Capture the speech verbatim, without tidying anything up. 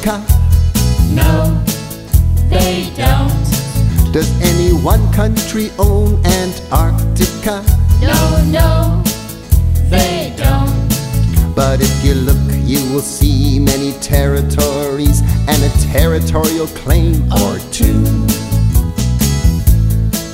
Antarctica? No, they don't. Does any one country own Antarctica? No, no, they don't. But if you look, you will see many territories and a territorial claim or two.